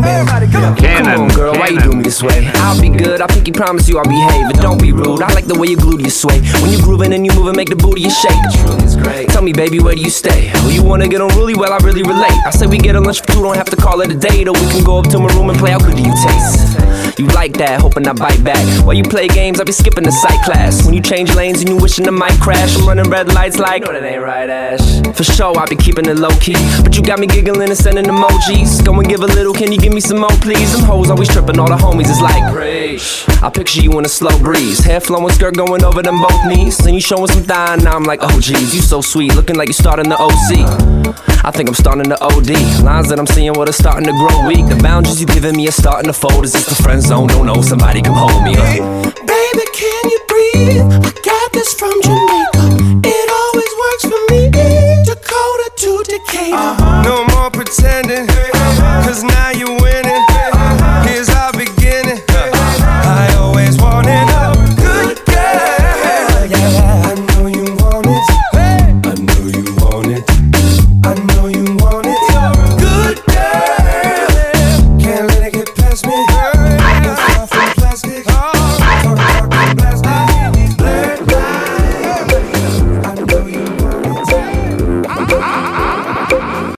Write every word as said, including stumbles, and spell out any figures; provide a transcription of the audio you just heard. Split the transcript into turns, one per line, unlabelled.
Everybody get up. Come on, girl, why you do me this way? I'll be good, I pinky promise you I'll behave. But don't be rude, I like the way you glue to your sway. When you grooving and you moving, make the booty you shake. The truth is great. Tell me, baby, where do you stay? Well, you wanna get on really well, I really relate. I say we get a lunch for two, don't have to call it a date. Or we can go up to my room and play, how good do you taste? You like that, hoping I bite back. While you play games, I be skipping the psych class. When you change lanes and you wishing the mic crash, I'm running red lights like, no, that ain't right, Ash. For sure, I be keeping it low-key, but you got me giggling and sending emojis. Go and give a little, can you give me some more, please? Them hoes always tripping, all the homies is like, Preach. I picture you in a slow breeze, hair flowing, skirt going over them both knees. Then you showing some thigh, now I'm like, oh geez, you so sweet, looking like you starting the O C. I think I'm starting to O D. Lines that I'm seeing, what are starting to grow weak. The boundaries you giving me are starting to fold. Is this the friend zone? Don't know, somebody come hold me up.
Baby, can you breathe? I got this from Jamaica. It always works for me. Dakota to Decatur.
Uh-huh. No more pretending, cause now